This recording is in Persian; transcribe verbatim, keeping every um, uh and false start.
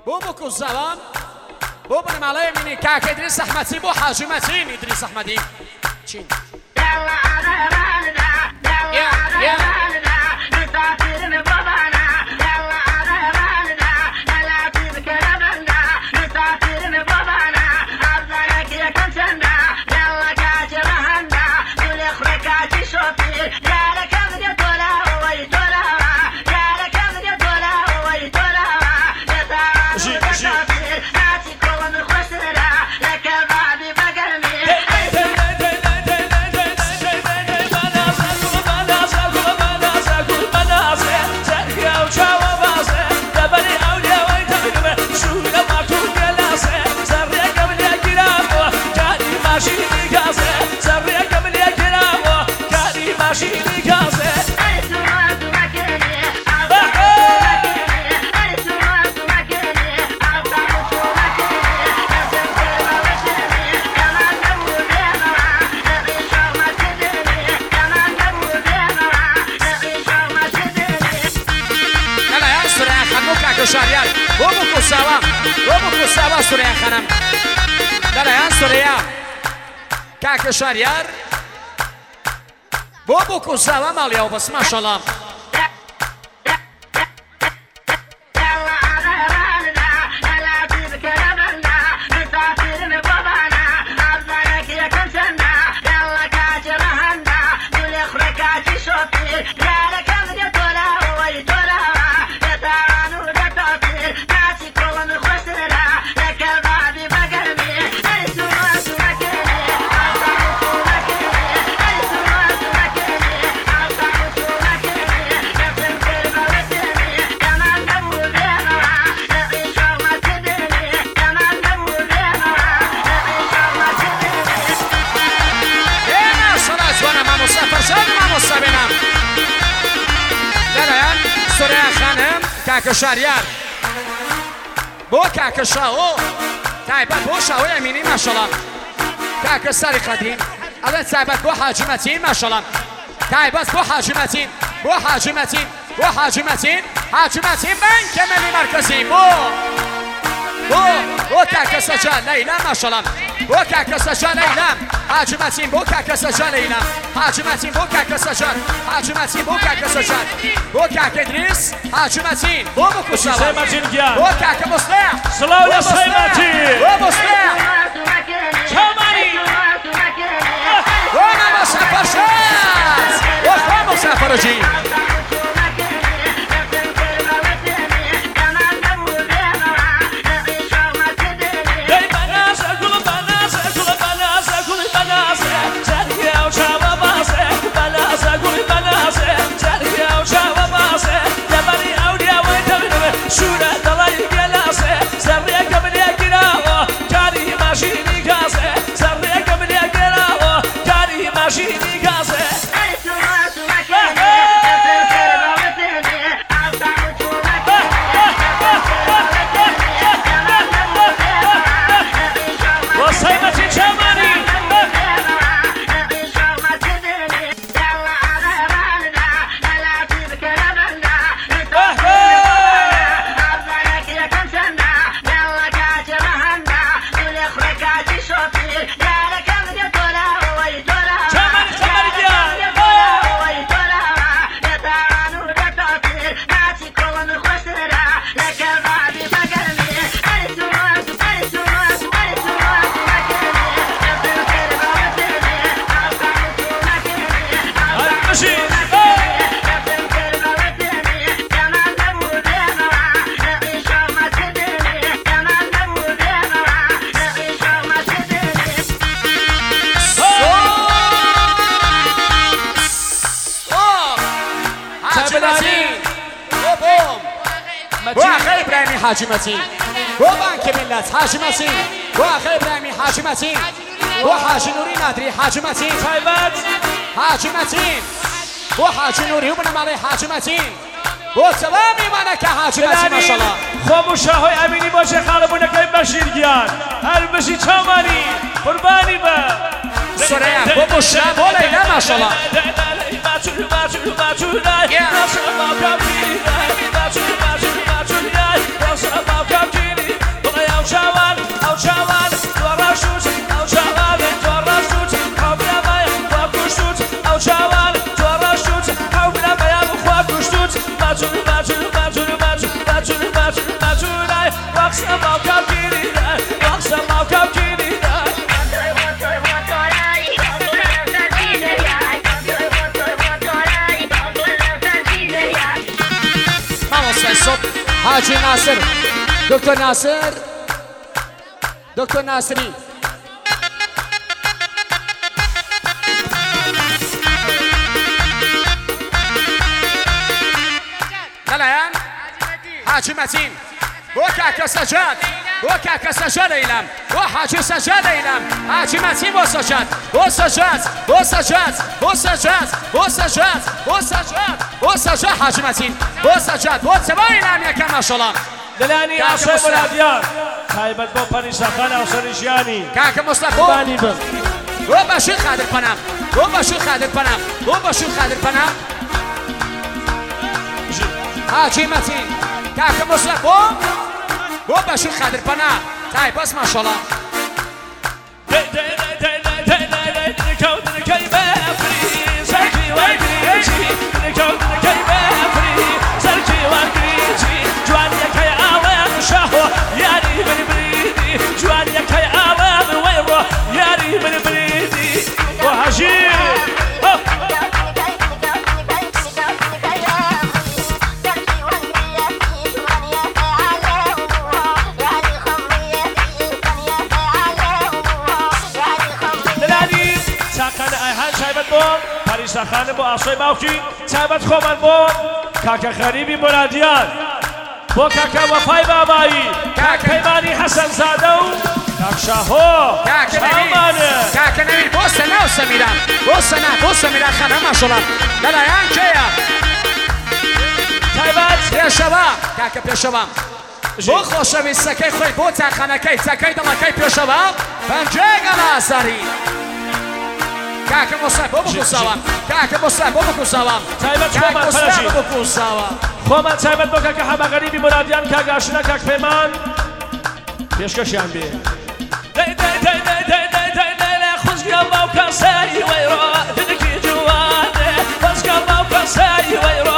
بو بكو الزوام بو بن مالي مني كاك إدريس أحمدي بو حاجي متين إدريس أحمدي تشين يا يا شهریار بو بو سوا بو بو سوا سوریه خانم درایان سوریه کاک شهریار بو بو سوا مالیا بس ماشاءالله کاک شهریار بو کاک شاو تایبت بو شاو امینی ماشاءالله کاک سری قدیم الان تایبت بو حاجی متین ماشاءالله تایبت بو حاجی متین بو حاجی متین بو حاجی متین حاجی متین بنک ملی مرکزی بو بو بو کاک سجا لیلا ماشاءالله بو کاک سجا لیلا حاجی متین بو کاک سجا لیلا حاجی متین بو کاک سجا حاجی متین بو کاک سجا بو کاک ادریس حاجی متین بو بو کشاوا بو کاک مصلح سلام یا سیمتی بو مصلح چمانی بو نما سفر شد بو خام سفر جی حاجی متین بو بانک ملت حاجی متین بو آقای ابراهیمی حاجی متین بو حاجی نوری نادری حاجی متین تایبت حاجی متین بو حاجی نوری و بنام علی حاجی متین بو سلامی منک حاجی متین ماشاءالله خاموشه های امینی باشه خالبونه که بشیر گیان هر بشی چامانی قربانی با سریا بو بشه بو لیلا ماشاءالله Yeah. حاجی ناصر دکتر ناصر دکتر ناصری دلایان حاجی متین بو کاکا سجاد بو کاکا سجاد ایلم بو حاجی سجاد ایلم حاجی متین بو سجاد بو سجاد بو سجاد بو سجاد بو سجاد بو سجاد بو سجاد حاجی متین بو سجاد بو سبا ایلم یکم ماشاءالله دلانی آسای مرادیان تایبت با پریساخان آسای ژیانی کاکا مصطفی بانی بم بو باشون خادر پنم بو باشون خادر پنم بو باشون خادر پنم حاجی متین کاکا مصطفی بو بو باشون خادر پنم تایبت ماشاءالله پریساخانه با آسای باوکی تایبت خومن با کاکا خریبی مرادیان با کاکا وفای بابایی کاکا پیمانی حسن زاده و کاک شاهو چامانه کاکا نمیر بو سنا و سمیران بو سنا بو سمیران خانه ماشاءالله دلایان کیا تایبت پیشوا کاکا پیشوا بو خوشویستەکەی خۆی بۆ تاقانەکەی چەکەی دڵەکەی پێشەوە پەنجەی گەلازەری کاکە مۆسای بۆ بکوساوە کاکە مۆسای بۆ بکوساوە تایبەت خۆمان پەرەشی بۆ بکوساوە خۆمان تایبەت بۆ کاکە حەمەغەریبی مرادیان کاک ئاشنا کاک پەیمان پێشکەشیان بێ خوزگە باوکە سەری وەیڕۆ دلکی جوانێ خوزگە باوکە سەری وەیڕۆ